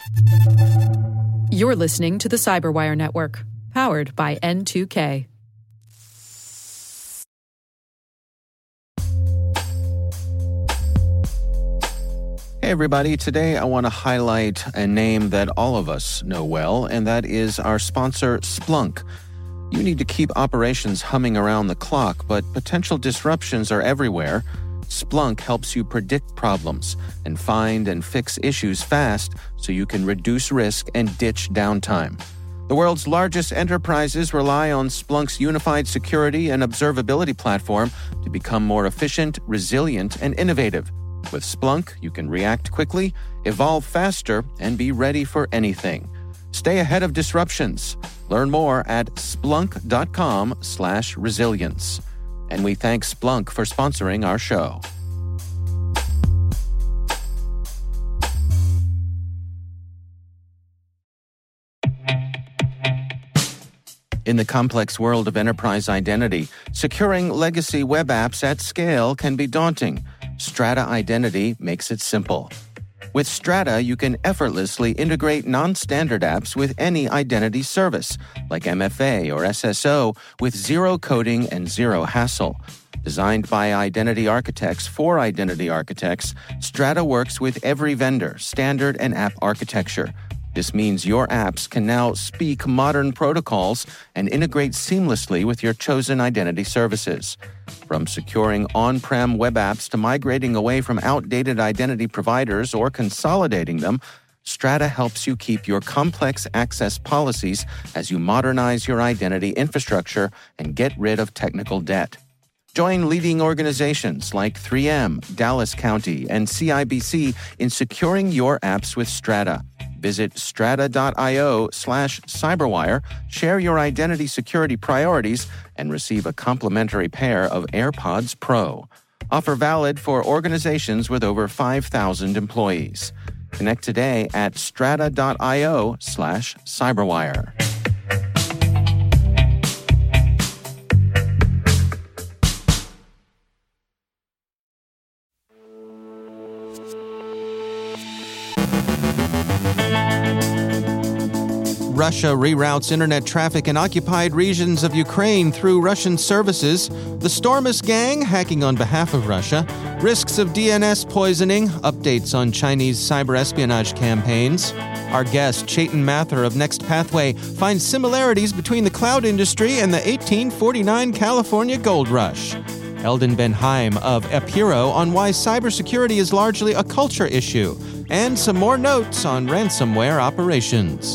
You're listening to the Cyberwire Network, powered by N2K. Hey everybody, today I want to highlight a name that all of us know well, and that is our sponsor, Splunk. You need to keep operations humming around the clock, but potential disruptions are everywhere. Splunk helps you predict problems and find and fix issues fast so you can reduce risk and ditch downtime. The world's largest enterprises rely on Splunk's unified security and observability platform to become more efficient, resilient, and innovative. With Splunk, you can react quickly, evolve faster, and be ready for anything. Stay ahead of disruptions. Learn more at splunk.com/resilience. And we thank Splunk for sponsoring our show. In the complex world of enterprise identity, securing legacy web apps at scale can be daunting. Strata Identity makes it simple. With Strata, you can effortlessly integrate non-standard apps with any identity service, like MFA or SSO, with zero coding and zero hassle. Designed by identity architects for identity architects, Strata works with every vendor, standard, and app architecture. This means your apps can now speak modern protocols and integrate seamlessly with your chosen identity services. From securing on-prem web apps to migrating away from outdated identity providers or consolidating them, Strata helps you keep your complex access policies as you modernize your identity infrastructure and get rid of technical debt. Join leading organizations like 3M, Dallas County, and CIBC in securing your apps with Strata. Visit strata.io/cyberwire, share your identity security priorities, and receive a complimentary pair of AirPods Pro. Offer valid for organizations with over 5,000 employees. Connect today at strata.io/cyberwire. Russia reroutes internet traffic in occupied regions of Ukraine through Russian services. The Stormus gang hacking on behalf of Russia. Risks of DNS poisoning. Updates on Chinese cyber espionage campaigns. Our guest, Chetan Mathur of Next Pathway, finds similarities between the cloud industry and the 1849 California gold rush. Eldon Ben-Haim of Epiro on why cybersecurity is largely a culture issue. And some more notes on ransomware operations.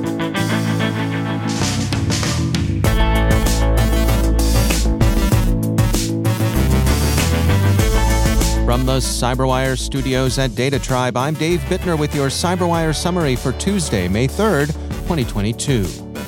From the Cyberwire studios at Data Tribe, I'm Dave Bittner with your Cyberwire summary for Tuesday, May 3rd, 2022.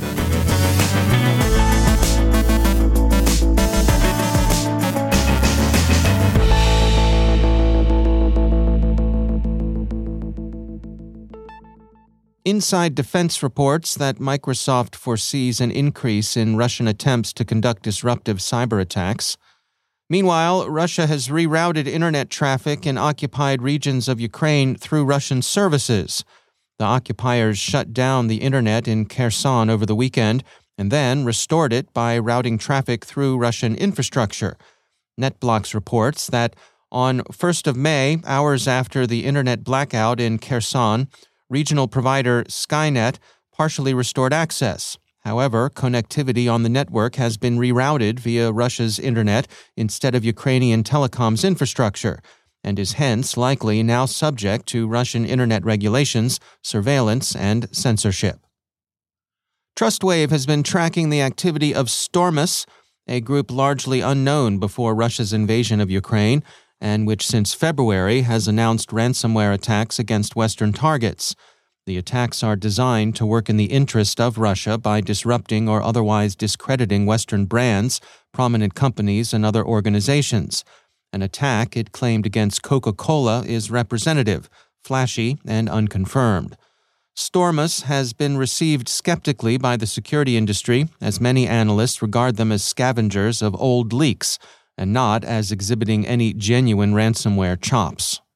Inside Defense reports that Microsoft foresees an increase in Russian attempts to conduct disruptive cyber attacks. Meanwhile, Russia has rerouted internet traffic in occupied regions of Ukraine through Russian services. The occupiers shut down the internet in Kherson over the weekend and then restored it by routing traffic through Russian infrastructure. NetBlocks reports that on 1st of May, hours after the internet blackout in Kherson, regional provider Skynet partially restored access. However, connectivity on the network has been rerouted via Russia's internet instead of Ukrainian telecoms infrastructure, and is hence likely now subject to Russian internet regulations, surveillance, and censorship. Trustwave has been tracking the activity of Stormus, a group largely unknown before Russia's invasion of Ukraine, and which since February has announced ransomware attacks against Western targets. The attacks are designed to work in the interest of Russia by disrupting or otherwise discrediting Western brands, prominent companies, and other organizations. An attack it claimed against Coca-Cola is representative, flashy, and unconfirmed. Stormus has been received skeptically by the security industry, as many analysts regard them as scavengers of old leaks, and not as exhibiting any genuine ransomware chops.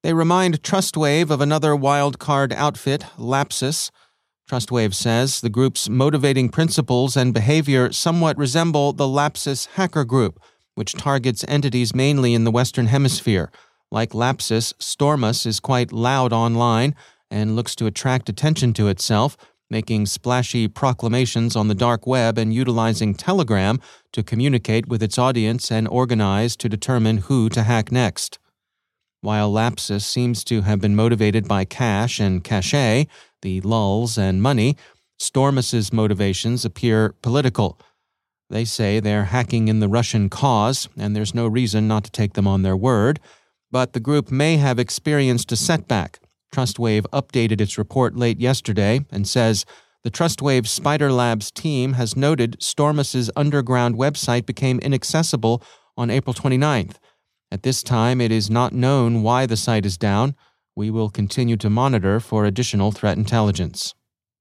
They remind Trustwave of another wildcard outfit, Lapsus. Trustwave says the group's motivating principles and behavior somewhat resemble the Lapsus hacker group, which targets entities mainly in the Western Hemisphere. Like Lapsus, Stormus is quite loud online and looks to attract attention to itself, making splashy proclamations on the dark web and utilizing Telegram to communicate with its audience and organize to determine who to hack next. While Lapsus seems to have been motivated by cash and cachet, the lulls and money, Stormus's motivations appear political. They say they're hacking in the Russian cause, and there's no reason not to take them on their word, but the group may have experienced a setback. Trustwave updated its report late yesterday and says the Trustwave Spider Labs team has noted Stormus's underground website became inaccessible on April 29th. At this time, it is not known why the site is down. We will continue to monitor for additional threat intelligence.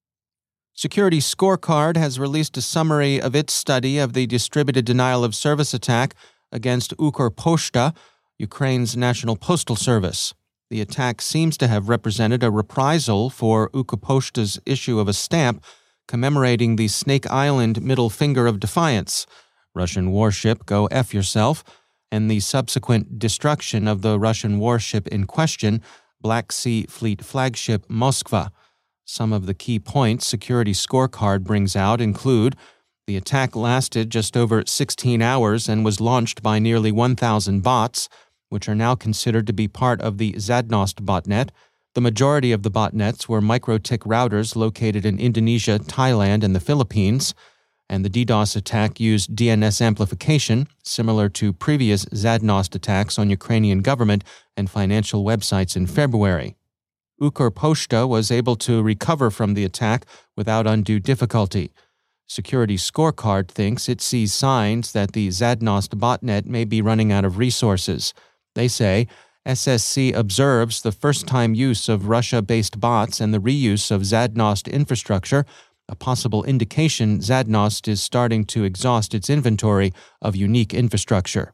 Security Scorecard has released a summary of its study of the distributed denial of service attack against Ukrposhta, Ukraine's national postal service. The attack seems to have represented a reprisal for Ukrposhta's issue of a stamp commemorating the Snake Island middle finger of defiance, Russian warship Go F Yourself, and the subsequent destruction of the Russian warship in question, Black Sea Fleet flagship Moskva. Some of the key points Security Scorecard brings out include the attack lasted just over 16 hours and was launched by nearly 1,000 bots, which are now considered to be part of the Zadnost botnet. The majority of the botnets were MikroTik routers located in Indonesia, Thailand, and the Philippines, and the DDoS attack used DNS amplification, similar to previous Zadnost attacks on Ukrainian government and financial websites in February. Ukrposhta was able to recover from the attack without undue difficulty. Security Scorecard thinks it sees signs that the Zadnost botnet may be running out of resources. They say SSC observes the first-time use of Russia-based bots and the reuse of Zadnost infrastructure, a possible indication Zadnost is starting to exhaust its inventory of unique infrastructure.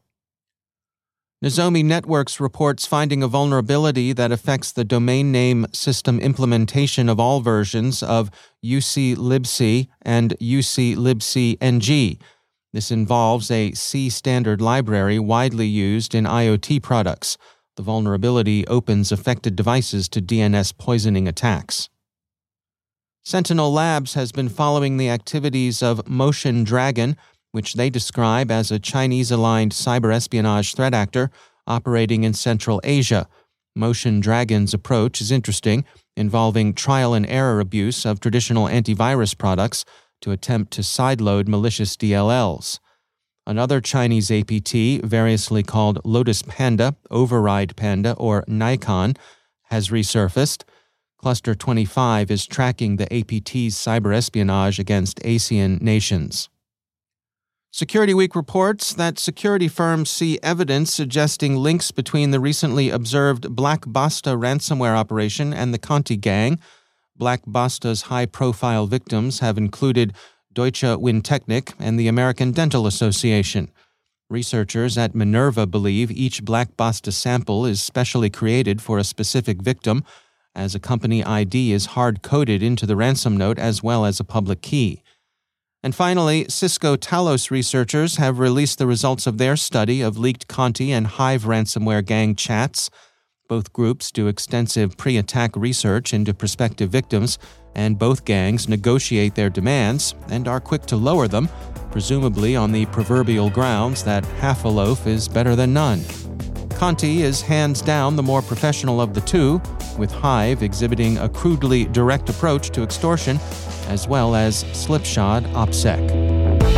Nozomi Networks reports finding a vulnerability that affects the domain name system implementation of all versions of UCLibc and UCLibc-NG. This involves a C standard library widely used in IoT products. The vulnerability opens affected devices to DNS poisoning attacks. Sentinel Labs has been following the activities of Motion Dragon, which they describe as a Chinese-aligned cyber espionage threat actor operating in Central Asia. Motion Dragon's approach is interesting, involving trial and error abuse of traditional antivirus products to attempt to sideload malicious DLLs. Another Chinese APT, variously called Lotus Panda, Override Panda, or Nikon, has resurfaced. Cluster 25 is tracking the APT's cyber espionage against ASEAN nations. Security Week reports that security firms see evidence suggesting links between the recently observed Black Basta ransomware operation and the Conti gang. Black Basta's high-profile victims have included Deutsche Windtechnik and the American Dental Association. Researchers at Minerva believe each Black Basta sample is specially created for a specific victim, as a company ID is hard-coded into the ransom note as well as a public key. And finally, Cisco Talos researchers have released the results of their study of leaked Conti and Hive ransomware gang chats. Both groups do extensive pre-attack research into prospective victims, and both gangs negotiate their demands and are quick to lower them, presumably on the proverbial grounds that half a loaf is better than none. Conti is hands down the more professional of the two, with Hive exhibiting a crudely direct approach to extortion, as well as slipshod OPSEC.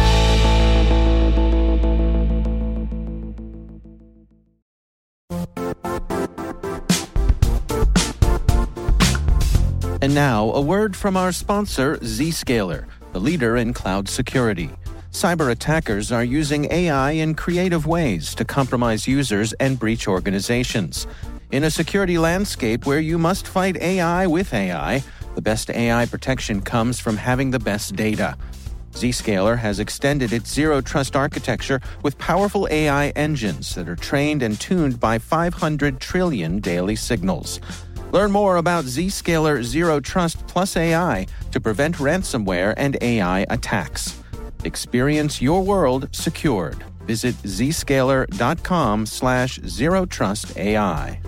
And now, a word from our sponsor, Zscaler, the leader in cloud security. Cyber attackers are using AI in creative ways to compromise users and breach organizations. In a security landscape where you must fight AI with AI, the best AI protection comes from having the best data. Zscaler has extended its Zero Trust architecture with powerful AI engines that are trained and tuned by 500 trillion daily signals. Learn more about Zscaler Zero Trust Plus AI to prevent ransomware and AI attacks. Experience your world secured. Visit zscaler.com/zerotrustai.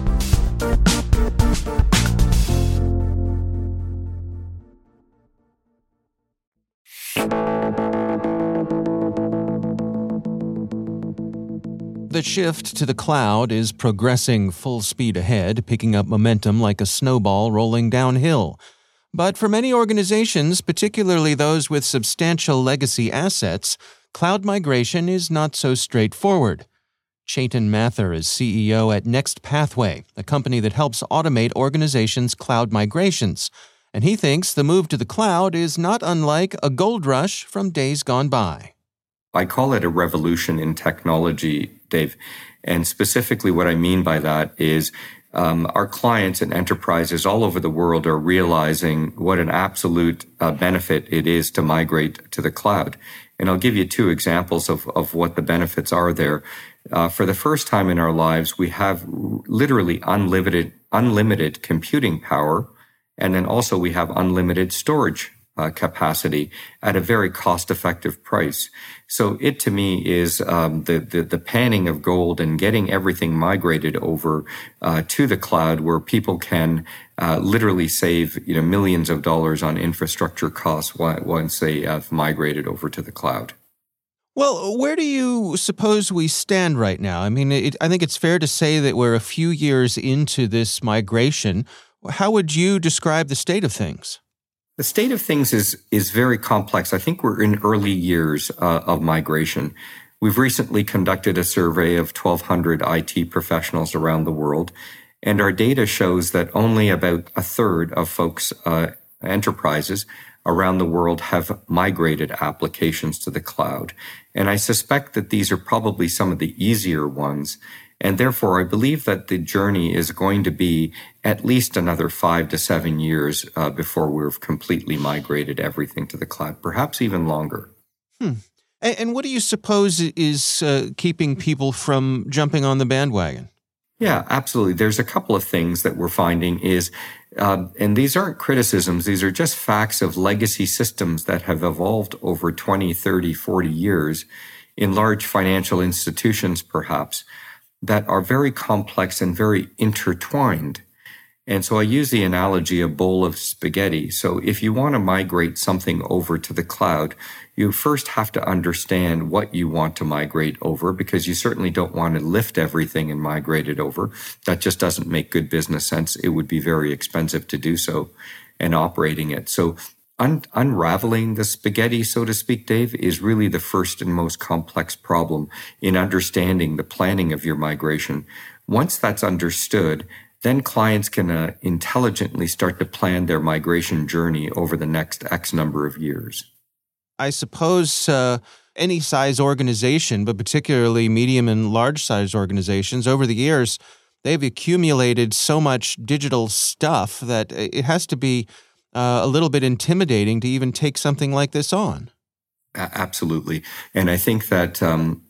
The shift to the cloud is progressing full speed ahead, picking up momentum like a snowball rolling downhill. But for many organizations, particularly those with substantial legacy assets, cloud migration is not so straightforward. Chetan Mathur is CEO at Next Pathway, a company that helps automate organizations' cloud migrations. And he thinks the move to the cloud is not unlike a gold rush from days gone by. I call it a revolution in technology, Dave. And specifically what I mean by that is our clients and enterprises all over the world are realizing what an absolute benefit it is to migrate to the cloud. And I'll give you two examples of what the benefits are there. For the first time in our lives, we have literally unlimited computing power. And then also we have unlimited storage capacity at a very cost-effective price. So it, to me, is the panning of gold and getting everything migrated over to the cloud, where people can literally save millions of dollars on infrastructure costs once they have migrated over to the cloud. Well, where do you suppose we stand right now? I mean, I think it's fair to say that we're a few years into this migration. How would you describe the state of things? The state of things is very complex. I think we're in early years of migration. We've recently conducted a survey of 1,200 IT professionals around the world, and our data shows that only about a third of folks, enterprises around the world have migrated applications to the cloud. And I suspect that these are probably some of the easier ones. And therefore, I believe that the journey is going to be at least another 5 to 7 years before we've completely migrated everything to the cloud, perhaps even longer. And what do you suppose is keeping people from jumping on the bandwagon? Yeah, absolutely. There's a couple of things that we're finding is, and these aren't criticisms, these are just facts of legacy systems that have evolved over 20, 30, 40 years in large financial institutions, perhaps, that are very complex and very intertwined. And so I use the analogy of a bowl of spaghetti. So if you want to migrate something over to the cloud, you first have to understand what you want to migrate over, because you certainly don't want to lift everything and migrate it over. That just doesn't make good business sense. It would be very expensive to do so, and operating it. So unraveling the spaghetti, so to speak, Dave, is really the first and most complex problem in understanding the planning of your migration. Once that's understood, then clients can intelligently start to plan their migration journey over the next X number of years. I suppose any size organization, but particularly medium and large size organizations, over the years, they've accumulated so much digital stuff that it has to be a little bit intimidating to even take something like this on. Absolutely. And I think that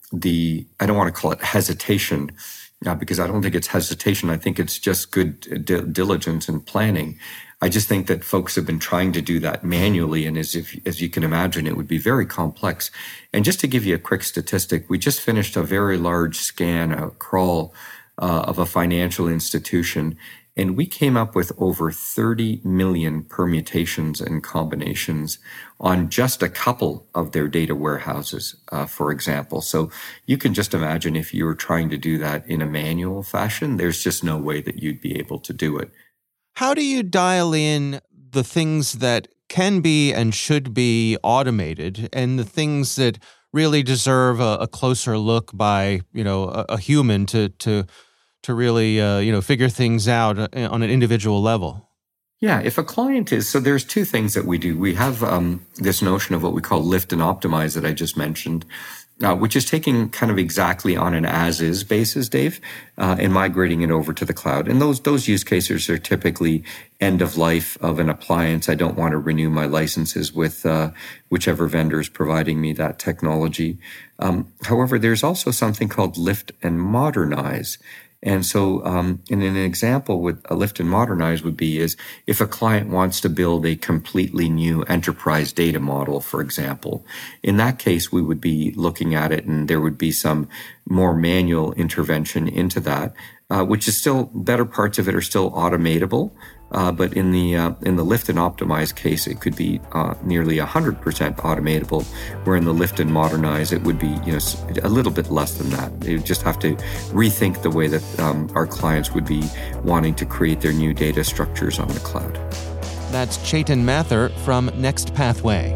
I don't want to call it hesitation, because I don't think it's hesitation. I think it's just good diligence and planning. I just think that folks have been trying to do that manually. And as you can imagine, it would be very complex. And just to give you a quick statistic, we just finished a very large scan, a crawl of a financial institution. And we came up with over 30 million permutations and combinations on just a couple of their data warehouses, for example. So you can just imagine if you were trying to do that in a manual fashion, there's just no way that you'd be able to do it. How do you dial in the things that can be and should be automated and the things that really deserve a closer look by, a human to really, figure things out on an individual level? Yeah, if a client is, so there's two things that we do. We have this notion of what we call lift and optimize that I just mentioned. which is taking kind of exactly on an as-is basis, Dave, and migrating it over to the cloud. And those use cases are typically end of life of an appliance. I don't want to renew my licenses with whichever vendor is providing me that technology. However, there's also something called lift and modernize. And so, in an example with a lift and modernize would be is if a client wants to build a completely new enterprise data model, for example, in that case, we would be looking at it and there would be some more manual intervention into that, which is still better parts of it are still automatable. But in the lift and optimize case, it could be nearly 100% automatable, where in the lift and modernize, it would be a little bit less than that. They would just have to rethink the way that our clients would be wanting to create their new data structures on the cloud. That's Chetan Mathur from Next Pathway.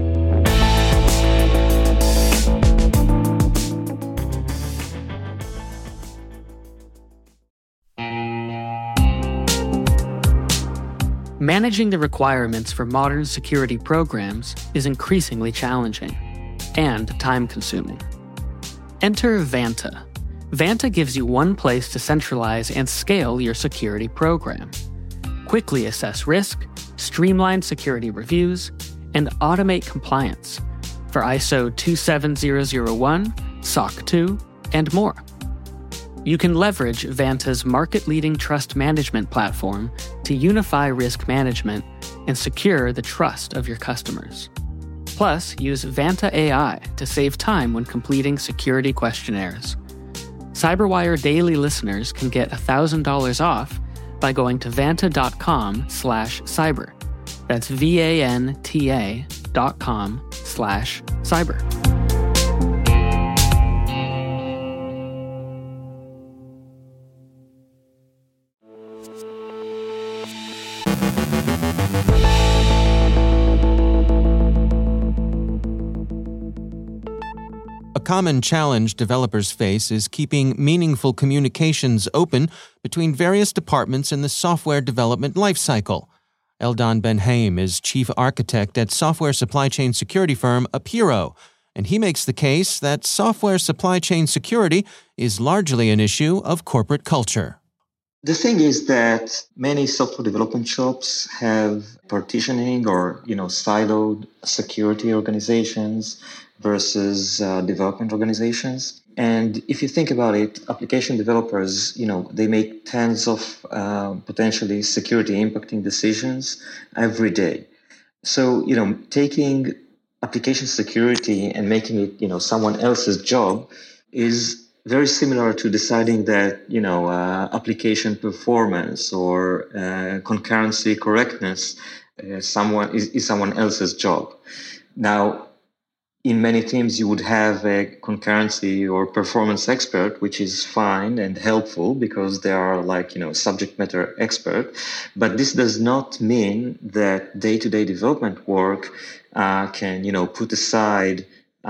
Managing the requirements for modern security programs is increasingly challenging and time-consuming. Enter Vanta. Vanta gives you one place to centralize and scale your security program. Quickly assess risk, streamline security reviews, and automate compliance for ISO 27001, SOC 2, and more. You can leverage Vanta's market-leading trust management platform to unify risk management and secure the trust of your customers. Plus, use Vanta AI to save time when completing security questionnaires. CyberWire Daily listeners can get $1,000 off by going to vanta.com/cyber. That's VANTA.com/cyber. A common challenge developers face is keeping meaningful communications open between various departments in the software development lifecycle. Eldon Ben-Haim is chief architect at software supply chain security firm Apiro, and he makes the case that software supply chain security is largely an issue of corporate culture. The thing is that many software development shops have partitioning or, siloed security organizations versus development organizations. And if you think about it, application developers, they make tens of potentially security impacting decisions every day. So, taking application security and making it, someone else's job is very similar to deciding that, application performance or concurrency correctness is someone else's job. Now, in many teams, you would have a concurrency or performance expert, which is fine and helpful because they are subject matter expert. But this does not mean that day-to-day development work can, put aside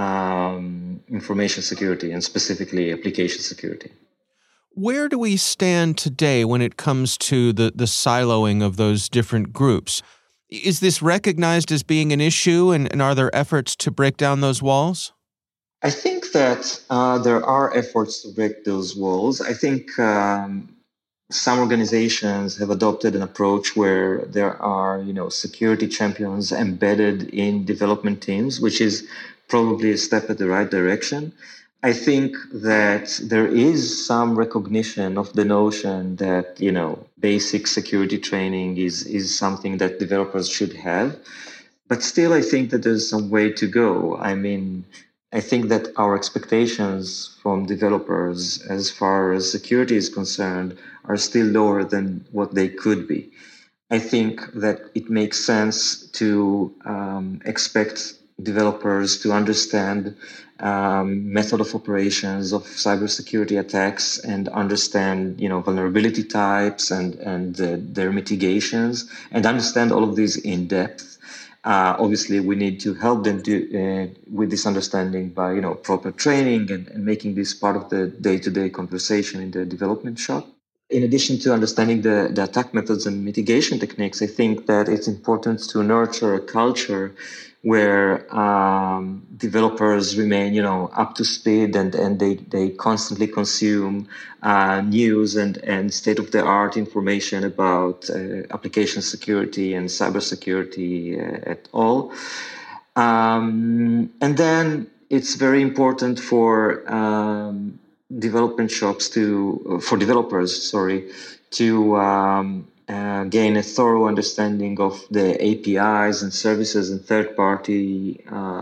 information security and specifically application security. Where do we stand today when it comes to the siloing of those different groups? Is this recognized as being an issue, and are there efforts to break down those walls? I think that there are efforts to break those walls. I think some organizations have adopted an approach where there are, security champions embedded in development teams, which is probably a step in the right direction. I think that there is some recognition of the notion that, basic security training is something that developers should have. But still, I think that there's some way to go. I mean, I think that our expectations from developers as far as security is concerned are still lower than what they could be. I think that it makes sense to expect developers to understand method of operations of cybersecurity attacks and understand, vulnerability types and their mitigations and understand all of these in depth. Obviously, we need to help them with this understanding by, proper training and making this part of the day-to-day conversation in the development shop. in addition to understanding the attack methods and mitigation techniques, I think that it's important to nurture a culture where developers remain, up to speed and they constantly consume news and state-of-the-art information about application security and cybersecurity at all. And then it's very important for developers to gain a thorough understanding of the APIs and services and third-party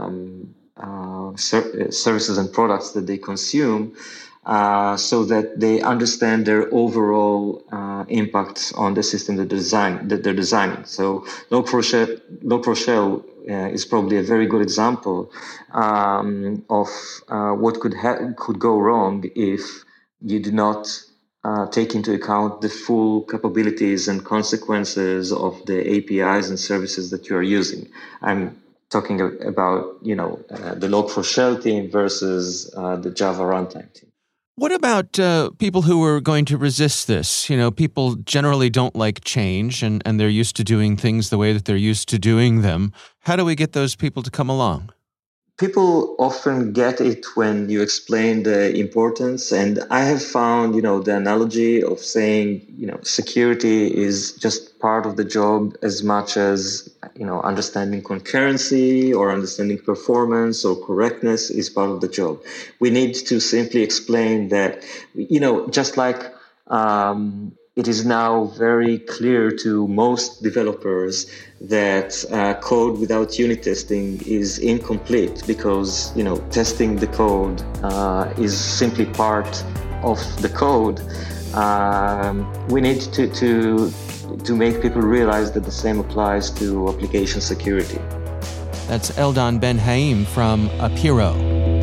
services and products that they consume, so that they understand their overall impact on the system that they're designing. So Log4Shell is probably a very good example of what could go wrong if you do not take into account the full capabilities and consequences of the APIs and services that you are using. I'm talking about, the Log4Shell team versus the Java runtime team. What about people who are going to resist this? People generally don't like change and they're used to doing things the way that they're used to doing them. How do we get those people to come along? People often get it when you explain the importance. And I have found, the analogy of saying, security is just part of the job as much as, understanding concurrency or understanding performance or correctness is part of the job. We need to simply explain that, just like it is now very clear to most developers that code without unit testing is incomplete because, testing the code is simply part of the code. We need to make people realize that the same applies to application security. That's Eldon Ben-Haim from Apiro.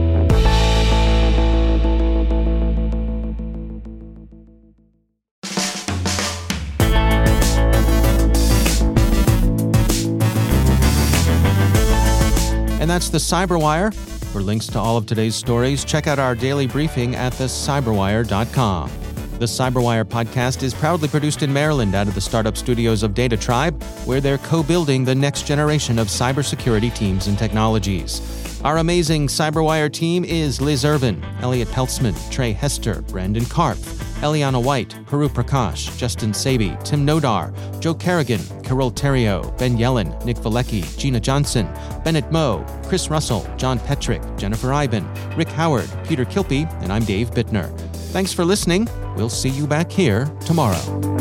And that's the Cyberwire. For links to all of today's stories, check out our daily briefing at thecyberwire.com. The Cyberwire podcast is proudly produced in Maryland out of the startup studios of Data Tribe, where they're co-building the next generation of cybersecurity teams and technologies. Our amazing Cyberwire team is Liz Irvin, Elliot Peltzman, Trey Hester, Brandon Karpf, Eliana White, Puru Prakash, Justin Sabi, Tim Nodar, Joe Kerrigan, Carol Terrio, Ben Yellen, Nick Valecki, Gina Johnson, Bennett Moe, Chris Russell, John Petrick, Jennifer Iben, Rick Howard, Peter Kilpie, and I'm Dave Bittner. Thanks for listening. We'll see you back here tomorrow.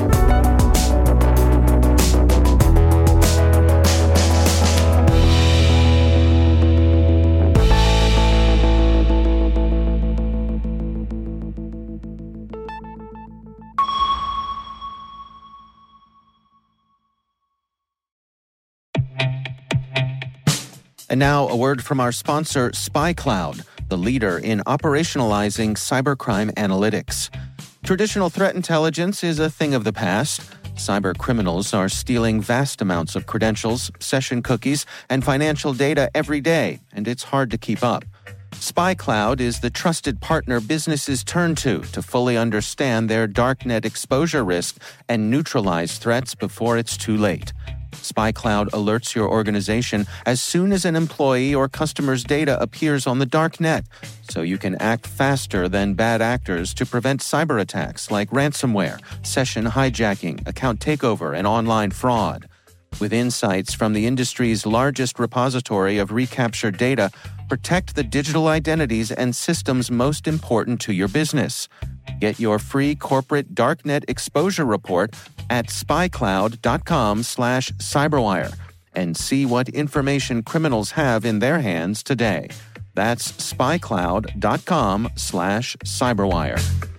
And now, a word from our sponsor, SpyCloud, the leader in operationalizing cybercrime analytics. Traditional threat intelligence is a thing of the past. Cyber criminals are stealing vast amounts of credentials, session cookies, and financial data every day, and it's hard to keep up. SpyCloud is the trusted partner businesses turn to fully understand their darknet exposure risk and neutralize threats before it's too late. SpyCloud alerts your organization as soon as an employee or customer's data appears on the dark net, so you can act faster than bad actors to prevent cyber attacks like ransomware, session hijacking, account takeover, and online fraud. With insights from the industry's largest repository of recaptured data, protect the digital identities and systems most important to your business. Get your free corporate darknet exposure report at spycloud.com/cyberwire and see what information criminals have in their hands today. That's spycloud.com/cyberwire.